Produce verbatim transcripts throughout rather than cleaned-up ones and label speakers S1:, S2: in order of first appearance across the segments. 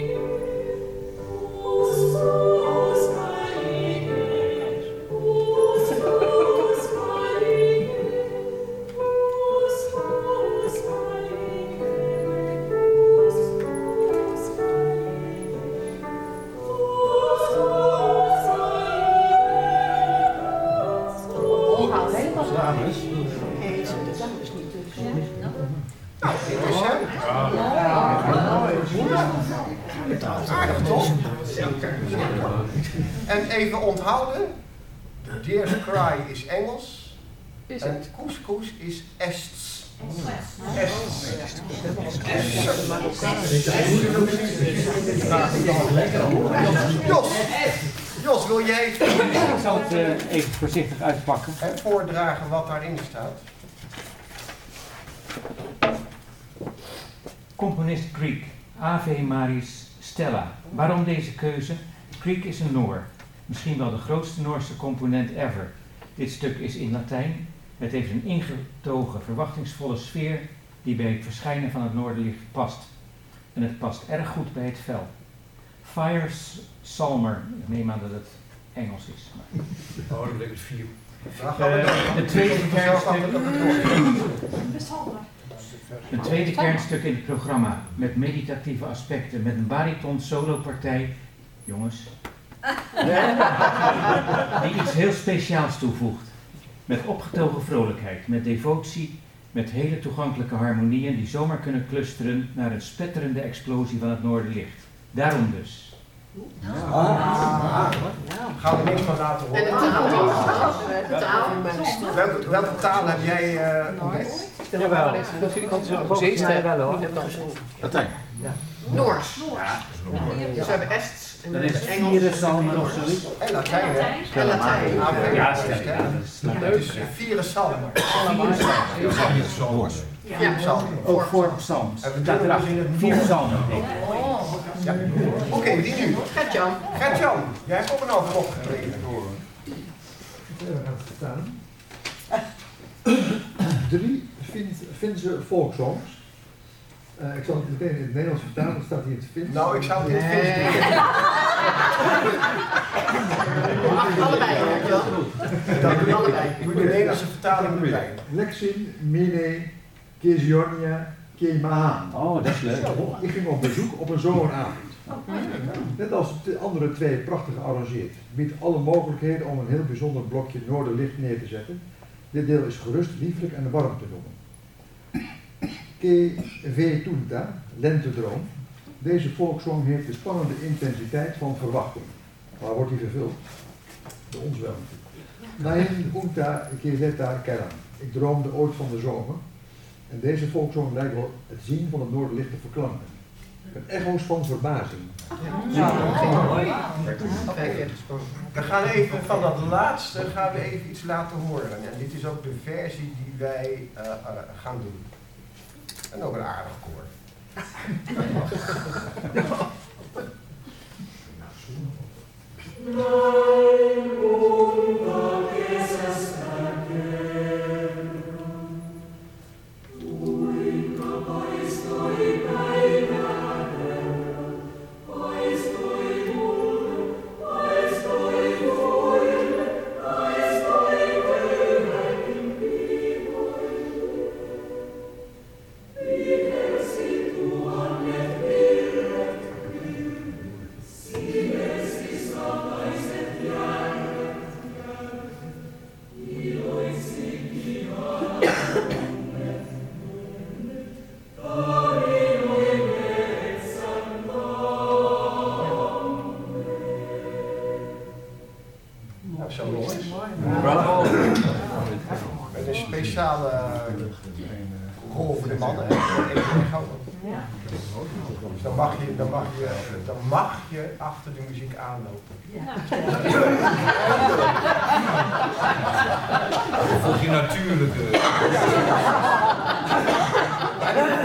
S1: Aardig toch? En even onthouden, Deer's Cry is Engels en couscous is Ests. Ests. Jos, Jos, wil jij
S2: Ik zal het uh, even voorzichtig uitpakken.
S1: En voordragen wat daarin staat?
S2: Componist Grieg, Ave Maris Stella. Waarom deze keuze? Grieg is een Noor. Misschien wel de grootste Noorse component ever. Dit stuk is in Latijn. Het heeft een ingetogen, verwachtingsvolle sfeer die bij het verschijnen van het noorderlicht past. En het past erg goed bij het vel. Fire Psalmer, ik neem aan dat het Engels is.
S3: Oh, dan bleek het vier.
S2: Uh, het tweede kernstuk. Een tweede kernstuk in het programma met meditatieve aspecten, met een bariton solopartij, jongens, die iets heel speciaals toevoegt. Met opgetogen vrolijkheid, met devotie, met hele toegankelijke harmonieën die zomaar kunnen clusteren naar een spetterende explosie van het noorderlicht. Daarom dus.
S1: Ah, ah, gaan we niks van laten horen.
S4: De taal.
S1: Welke, welke taal heb jij uh, ontdekt?
S5: Jawel, dat vind ik altijd zo zeester.
S3: Latijn.
S4: Noors. Dus we hebben Ests en
S2: Dan is het
S4: Engels.
S2: vierde psalmen of zoiets.
S1: En Latijn, hè?
S4: En Latijn.
S2: Ja, stel, ja, dat is
S1: Het
S2: leuk.
S1: is vier psalmen.
S3: Noors.
S4: Ja.
S2: Ook voor psalms.
S1: En we
S2: Dat
S1: doen
S2: erachter,
S1: dus in het
S2: vier
S1: Noors.
S2: psalmen.
S1: Ja. Oké, okay, die nu.
S4: Gert-Jan.
S1: Gert-Jan, jij hebt ook een antwoord opgegeven.
S6: We gaan het staan. Drie Finse folksongs. Uh, ik zal het meteen in het Nederlands vertalen, dat staat hier in het Fins.
S1: Nou, ik zou het in het Fins doen.
S4: Je mag allebei, Gert-Jan.
S1: Dan doe allebei. Doe de Nederlandse vertaling erbij.
S6: Lexin, Mene, Kezionia, Kemahan.
S2: Oh, dat is leuk.
S6: Ik ging op bezoek op een zomeravond. Net als de andere twee prachtig gearrangeerd. Biedt alle mogelijkheden om een heel bijzonder blokje noorderlicht neer te zetten. Dit deel is gerust, lieflijk en warm te noemen. Ke Ve Tunta, lentedroom. Deze volkszong heeft de spannende intensiteit van verwachting. Waar wordt die vervuld? Door ons wel natuurlijk. Nain Unta Kezeta Keran. Ik droomde ooit van de zomer. En deze volkszong lijkt wel het zien van het noorderlicht te verklanken. Een echo's van verbazing.
S1: We gaan even van dat laatste gaan we even iets laten horen. En dit is ook de versie die wij uh, uh, gaan doen. En ook een aardig koor. Met een speciale rol voor de mannen. Dus dan mag je, dan mag je, dan mag je achter de muziek aanlopen.
S3: Volgens je natuurlijke.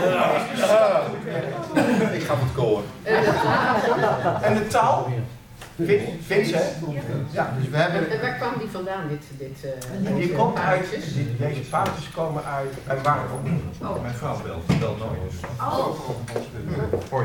S1: Ik ga het koor.
S4: En de taal?
S1: En de taal? Vins, hè? Ja, dus we hebben...
S4: En waar kwam die vandaan, dit, dit uh,
S1: Die
S4: deze
S1: komt uit,
S4: paardjes?
S1: die, deze paardjes komen uit een Waardel.
S4: Oh.
S3: Mijn vrouw belt, die belt nooit. Dus.
S4: Oh.
S3: Hoi.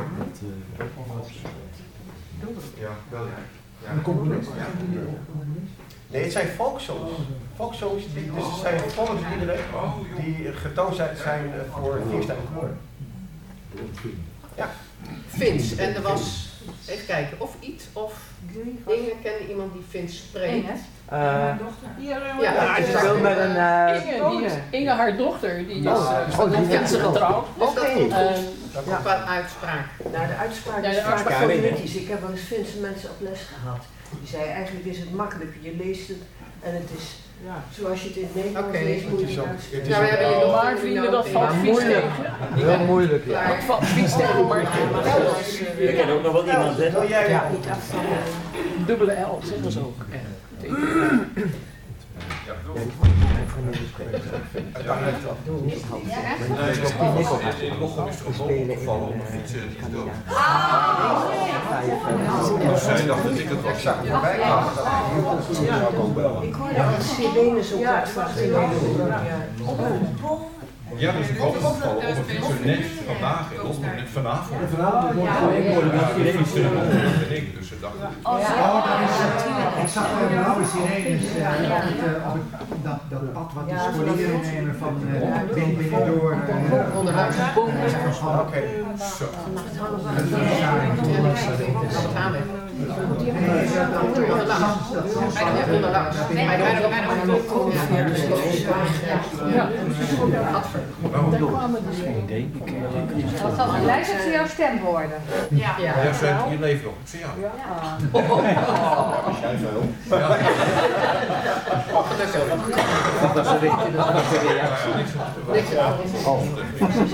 S3: Ja, wel ja. Ja,
S6: Een componist?
S3: Ja.
S1: Nee, het zijn folksongs. Folksongs, die, dus het zijn volksliederen die getoond zijn, zijn voor vierstemmig koor. Ja.
S4: Vins, en er was, even kijken, of iets of Inge kende iemand die Vins spreekt.
S5: Uh,
S4: Ja,
S5: ja,
S4: dus
S5: ze
S4: daar-
S5: wil met een uh,
S7: Inge, die is, Inge, haar dochter, die is
S5: Oh,
S7: uh,
S5: oh, die
S7: met
S5: kent ze
S7: Finse
S5: al.
S7: getrouwd.
S4: Dus dat komt
S7: En
S4: ja. Op een uitspraak.
S8: Nou, de uitspraak
S7: Ja,
S8: is
S7: de
S8: vaak
S7: uitspraak
S8: politisch. Ik heb wel eens Finse mensen op les gehad. Die zei eigenlijk is het makkelijker, je leest het en het is
S5: ja.
S8: zoals je het in het Nederlands
S4: Oké.
S8: leest, moet je
S1: Het is
S8: het
S1: ook-
S8: uitspreken.
S1: het is
S4: Ja, we hebben je
S1: ook-
S4: dochter
S7: maar
S4: nu
S7: vrienden,
S4: nodig
S7: dat
S4: in.
S7: valt
S4: Maar
S7: vies
S4: moeilijk.
S7: tegen.
S6: Heel moeilijk, ja.
S4: Klaar.
S7: Dat valt vies tegen, maar
S1: Je
S9: kent ook nog wel iemand, hè?
S1: Wil jij
S5: Ja.
S8: Niet af van uh,
S7: dubbele L, zeggen ze ook.
S3: In Lochem is er ook wel opgevallen op de fietsen die is dood. Dus zij dacht dat ik het
S1: Ik
S3: was.
S1: zag hem voorbij komen. Dat zou ik ook bellen.
S8: ik hoorde dat Sirenes ook uit vastgelopen.
S3: Ja, dus ik ook opgevallen op een fietsen net vandaag in Lochem, net vanavond.
S6: En vanavond wordt
S3: Ja,
S6: gewoon ik hoorde dat
S3: die
S6: iedereen
S3: fietsen in Lochem en ik, dus ze dachten.
S10: Oh, dat is, uh, ik zag uh, de oude sirenes uh, op, het, uh, op het, dat, dat pad wat de scholieren nemen van uh, binnen, binnendoor. Uh,
S4: Onderhuis.
S10: van,
S1: Oké.
S3: Zo.
S10: het verzaaiing.
S4: Dan gaan we.
S10: Nee, is dat ook
S4: Onderlangs. Ja, onderlangs. Bij de
S7: Ja,
S3: Nou,
S7: dat zal een lijst voor jouw stemwoorden.
S4: Ja.
S3: ja, zij je leeft nog. Ik zei ja.
S1: Jij veel.
S3: Ja.
S4: Gelukkig.
S9: Dat is een beetje de reactie.
S4: Niks aan.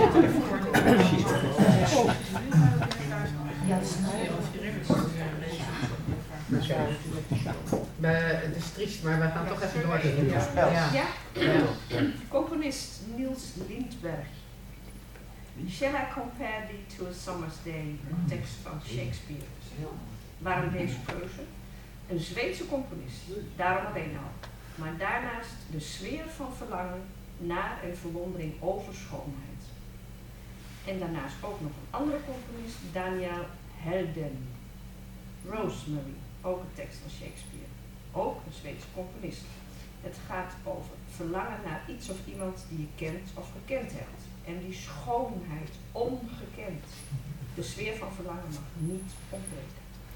S4: We, het is triest, maar we gaan toch even door. Ja.
S1: Ja.
S4: Ja.
S11: Componist Niels Lindberg. Shall I compare thee to a summer's day, een tekst van Shakespeare. Waarom deze keuze? Een Zweedse componist, daarom alleen al. Maar daarnaast de sfeer van verlangen naar en verwondering over schoonheid. En daarnaast ook nog een andere componist, Daniel Helden. Rosemary, ook een tekst van Shakespeare. Ook een Zweedse componist. Het gaat over verlangen naar iets of iemand die je kent of gekend hebt. En die schoonheid, ongekend. De sfeer van verlangen mag niet ontbreken.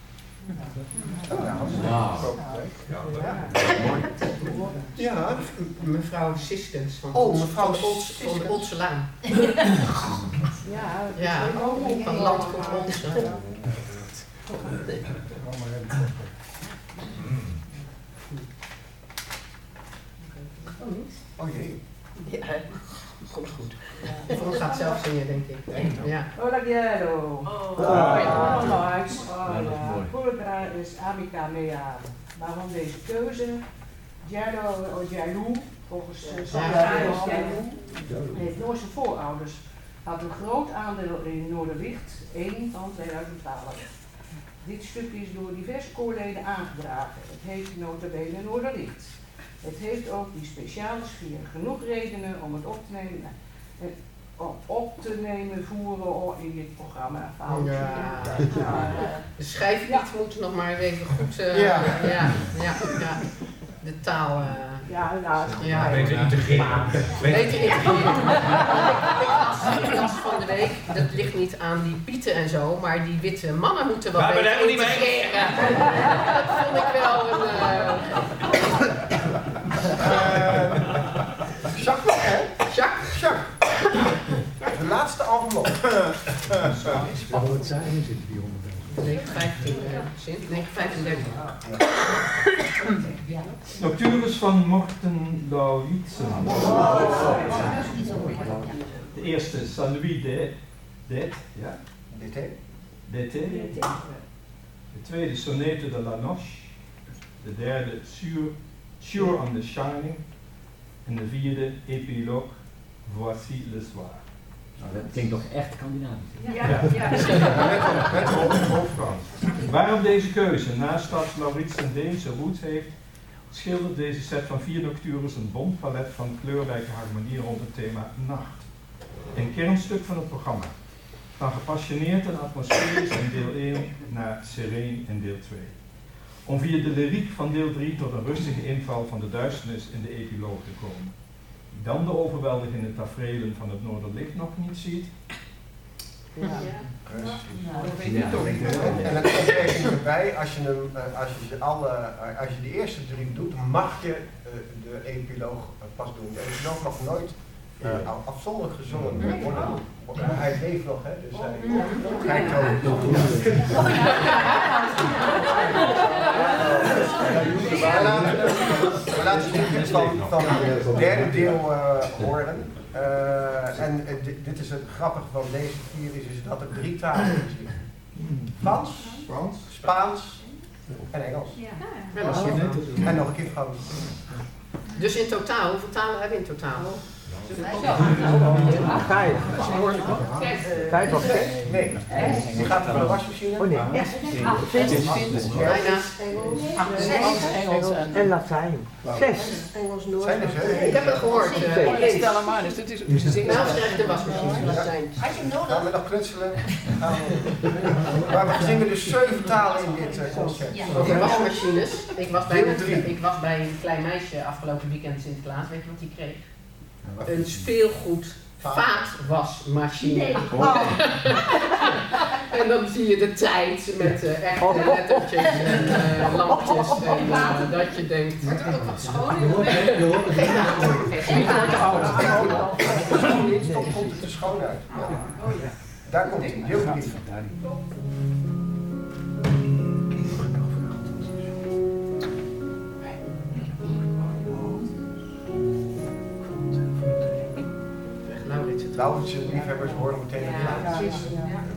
S1: Ja.
S4: Mevrouw Sistens van,
S1: Oh, mevrouw
S4: van, de Ols- van de
S1: Sistens.
S4: Olse Laan.
S5: Ja,
S4: Ja, van Landgoed Olse.
S1: Oh jee.
S8: Ja, komt goed.
S4: Yvonne gaat zelf zingen, denk ik. Ja.
S5: Hola, quiero.
S11: Oh.
S5: Hola, Max. Hola. Pulcra is amica mea. Waarom deze keuze? Giallo o Giallo, volgens uh, Santiago Giallo, heeft Noorse voorouders. Had een groot aandeel in Noorderlicht één van tweeduizend twaalf. Dit stuk is door diverse koorleden aangedragen. Het heet nota bene Noorderlicht. Het heeft ook die speciale sfeer. Genoeg redenen om het op te nemen, eh, om op te nemen voeren in dit programma. Fout.
S4: Ja.
S5: Ja.
S4: De schrijflied moet nog maar even goed. Uh,
S1: Ja.
S4: Ja. Ja, ja, ja. De taal. Uh,
S5: Ja, nou,
S4: ja.
S3: Beter integreren.
S4: Beter integreren. Ik las- Ik las van de week, dat ligt niet aan die pieten en zo, maar die witte mannen moeten wel
S3: Ja, maar
S4: beter
S3: daar moet niet mee.
S4: integreren. Dat vond ik wel een... Uh,
S1: Jacques, hè?
S4: Jacques.
S1: Jacques. De laatste envelop.
S6: Wat zijn er zitten die honderd?
S4: negen vijftien, uh, Sint, negen vijfendertig.
S2: Nocturnes van Morten Lauritsen. De eerste, Saint-Louis de Det, ja,
S1: Dit hè?
S2: d'été. De tweede, Sonate de la Noche. De derde, Sure, Sure on the Shining. En de vierde, Epilogue, Voici le soir.
S9: Nou, dat klinkt toch echt Scandinavisch.
S11: Ja, ja.
S1: Met op de hoofdkant.
S3: Waarom deze keuze? Naast dat Laurits een Deense roots heeft, schildert deze set van vier noctures een bont palet van kleurrijke harmonie rond het thema nacht. Een kernstuk van het programma. Van gepassioneerd en atmosferisch in deel één naar sereen in deel twee. Om via de lyriek van deel drie tot een rustige inval van de duisternis in de epiloog te komen. Die dan de overweldigende taferelen van het Noorderlicht nog niet ziet.
S5: Ja.
S1: Ja. En het is erbij, als je, hem, als, je ze alle, als je de eerste drie doet, mag je de epiloog pas doen. De epiloog mag nooit uh, afzonderlijk gezongen worden. Hij leeft nog, hè, dus hij kijkt ook. We laten het van, van het derde deel uh, horen. Uh, en uh, dit, dit is het grappige van deze vier, is, is dat er drie talen in zitten. Frans, Frans, Spaans en Engels.
S4: Ja.
S1: En, en nog een keer Frans.
S4: Dus in totaal, hoeveel talen hebben we in totaal?
S9: Vijf. Vijf of zes?
S1: Nee, die gaat naar de wasmachine.
S9: Oh nee.
S4: Bijna.
S7: Engels
S9: En Latijn. Zes.
S8: Engels, Noord.
S1: Zijn er ze?
S4: Ik heb het gehoord.
S7: Stel hem maar, dus dit is...
S4: Nou krijg de wasmachine. Latijn.
S1: Gaan we nog knutselen? Maar we zingen dus zeven talen in dit uh, concert.
S4: Die wasmachines. Ik was, bij een, ik was bij een klein meisje afgelopen weekend Sinterklaas. Weet je wat die kreeg? Een speelgoed vaatwasmachine. Nee. Oh. En dan zie je de tijd met uh, echte lettertjes en uh, lampjes en uh, dat je denkt. Wordt het ook wat schoon? Geen
S1: water. Toch komt het er schoon uit. Daar komt hij, heel lief. Lauwertse liefhebbers horen meteen dat het Lauwertse is.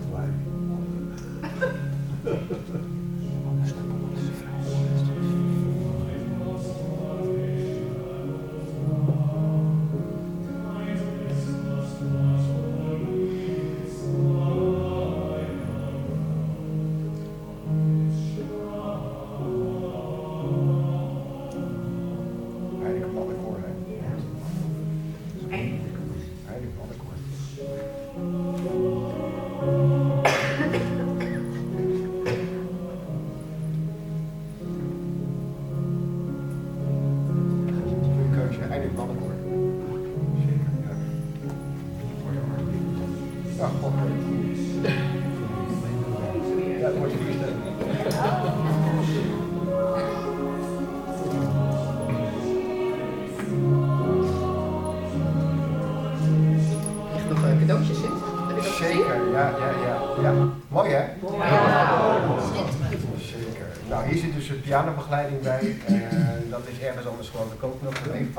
S1: Pianobegeleiding bij, uh, dat is ergens anders geloof ik ook nog een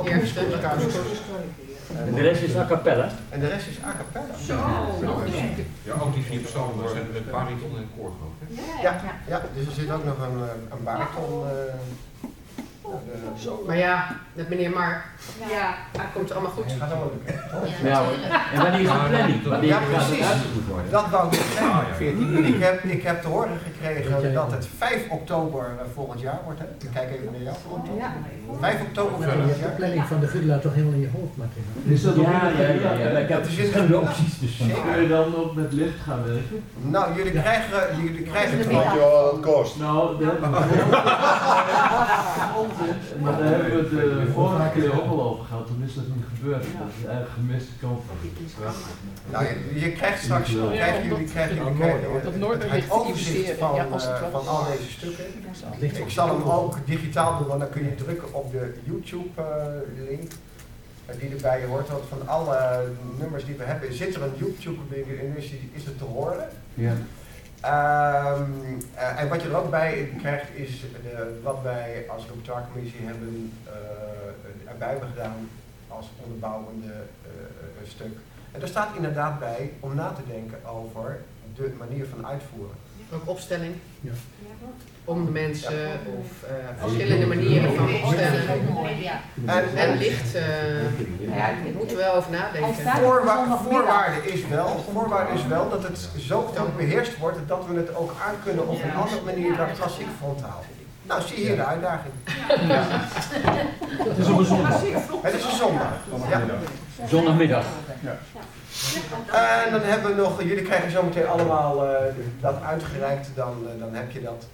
S9: En de rest is a cappella?
S1: En de rest is a cappella.
S3: Zo. Ja, ook die vier personen zijn met bariton en koor geloof ik.
S1: Ja, ja, ja, dus er zit ook nog een, een bariton. Uh,
S4: Uh, maar ja, met meneer Mark, ja, hij komt allemaal goed.
S1: Gaat allemaal lukken.
S9: Ja, en wanneer is de planning? Wanneer
S1: ja,
S9: gaat het uitgevoerd worden?
S1: Dat wou ik zeggen. Ik heb, ik heb te horen gekregen dat het vijf oktober volgend jaar wordt. Hè? Ik kijk even naar jou. vijf oktober volgend jaar.
S10: De planning van de Gudla toch helemaal in je hoofd, Martin?
S9: Is dat ja, ja, ja, ja. Ik heb
S1: verschillende
S9: opties. Dus kun je dan ook met licht gaan werken?
S1: Nou, jullie krijgen, jullie krijgen het
S12: wel kost.
S9: Nou, dat En daar hebben we het de vorige keer ook al over gehad, toen is dat niet gebeurd. Dat is eigenlijk gemiste kant van.
S1: Nou, je, je krijgt straks, krijgen jullie, krijgen jullie krijgen, het, het overzicht van, uh, van al deze stukken. Ik zal hem ook digitaal doen, want dan kun je drukken op de YouTube-link uh, die erbij hoort. Want van alle nummers die we hebben, zit er een YouTube-link in, is, is het te horen.
S9: Ja.
S1: Um, uh, en wat je er ook bij krijgt is de, wat wij als repertoirecommissie hebben uh, erbij hebben gedaan als onderbouwende uh, uh, stuk. En daar staat inderdaad bij om na te denken over de manier van uitvoeren.
S4: Ook opstelling.
S6: Ja.
S4: Om de mensen of uh, verschillende manieren van opstellen. En, en licht, uh, daar moeten we wel over nadenken.
S1: Voorwa voorwaarde, is wel, voorwaarde is wel dat het zodanig beheerst wordt dat we het ook aan kunnen op een andere manier dan klassiek frontaal. Nou, zie hier de uitdaging. Ja.
S3: Het is op een zondag.
S1: Het is een zondag. Ja.
S9: Zondagmiddag.
S3: Ja.
S1: En dan hebben we nog, jullie krijgen zo meteen allemaal uh, dat uitgereikt, dan, uh, dan heb je dat.